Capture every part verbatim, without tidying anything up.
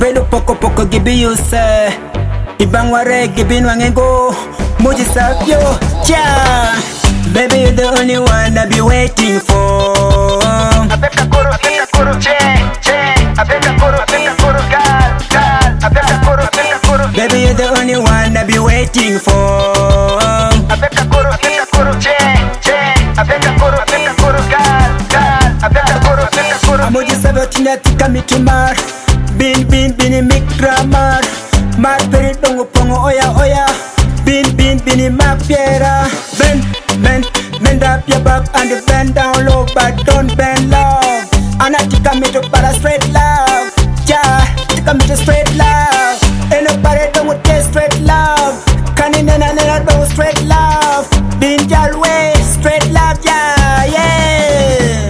Velo poco poco gibi you say Ibangware gibi nwangengo Muji sabyo cha Baby you're the only one I be waiting for Apeka koro, apeka koro, che, che. Apeka koro, apeka koro, gal, gal. Apeka koro, apeka koro. Baby you're the only one I be waiting for Apeka koro, apeka koro, che, che. Apeka koro, apeka koro, gal, gal. Apeka koro, apeka koro. Muji sabyo tina tika mitumar Bin bin bini mikramar Mar peri dongo pongo oya oya Bin bin bini mapiera Bend, bend, bend up your back and bend down low but don't bend low Ana tika me to para straight love Ja, tika me to straight love Ain't nobody don't get straight love Kani nena nena don't straight love Bin jal way, straight love yeah, yeah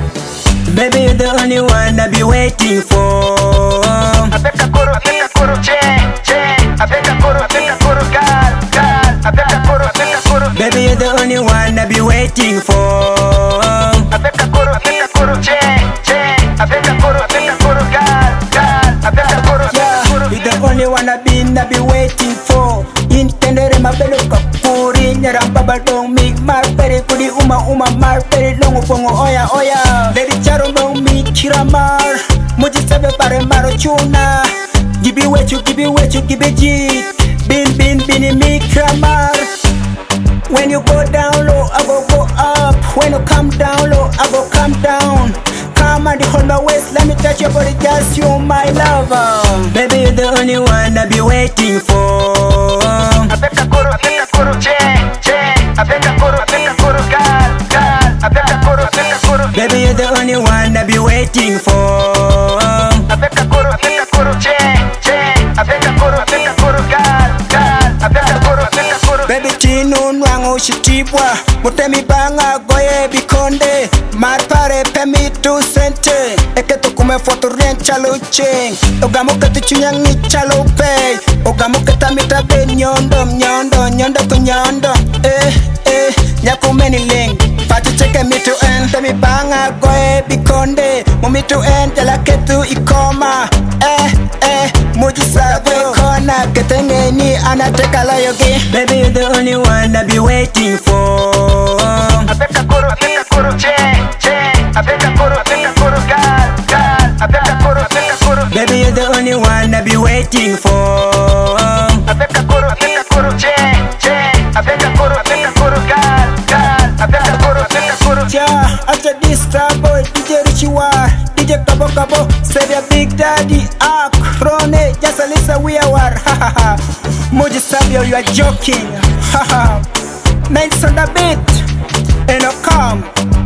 Baby you're the only one I be waiting for Apeka koro, apeka koro, che, che. Apeka koro, apeka koro, gal, gal. Apeka koro, apeka koro. Baby you're the only one I be waiting for Apeka koro, apeka koro, che, che. Apeka koro, apeka koro, gal, gal. Apeka koro, apeka Yeah, koro. you're the only one I been I be waiting for Intendere mabelo kapuri Nyaramba badong mig marpere Kudi uma uma marpere Longo pongo oya oya Lady charo long mi kiramar Muji sabe pare maro chuna Gibi wechu, gibi wechu, gibi jit Bin bin bini mi kiramar When you go down low, I go go up When you come down low, I go come down Come and hold my waist, let me touch your body, just you my lover Baby you're the only one I be waiting for Apeka koro, apeka koro, che, che. Apeka koro, apeka koro, gal, gal. Apeka koro, apeka koro. Baby you're the only one I be waiting for Apeka koro, apeka koro, che, che. Apeka koro, apeka koro, gal, gal. Apeka koro, apeka koro. Baby chinu nwango shitibwa Mutemi banga goye bikonde Marpare pemi tu sente Eketo kume foto rien chalo ching Ogamo kati chunyangi chalo pay Ogamo kata mita be nyondo Nyondo, nyondo ku nyondo Eh, eh, nyaku meni ling Pati cheke mitu en Temi banga goye bikonde Mumitu en jala ketu ikoma Eh, eh, muji sabe kona Ketenge ni anateka layogi Baby you're the only one I be waiting for Apeka koro, apeka koro, che, che. Apeka koro, apeka koro, gal, gal. Apeka koro, apeka koro. Baby you're the only one I be waiting for Apeka koro, apeka koro, che, che. Apeka koro, apeka koro, gal, gal. Apeka koro, apeka koro. Yeah, after this trouble, D J Richie War, D J Kabo Kabo, say your Big Daddy, Ak, Rone, just a listen we are war, ha ha ha. Muji Sabio, you are joking, ha ha. Nights on the beat, and no come.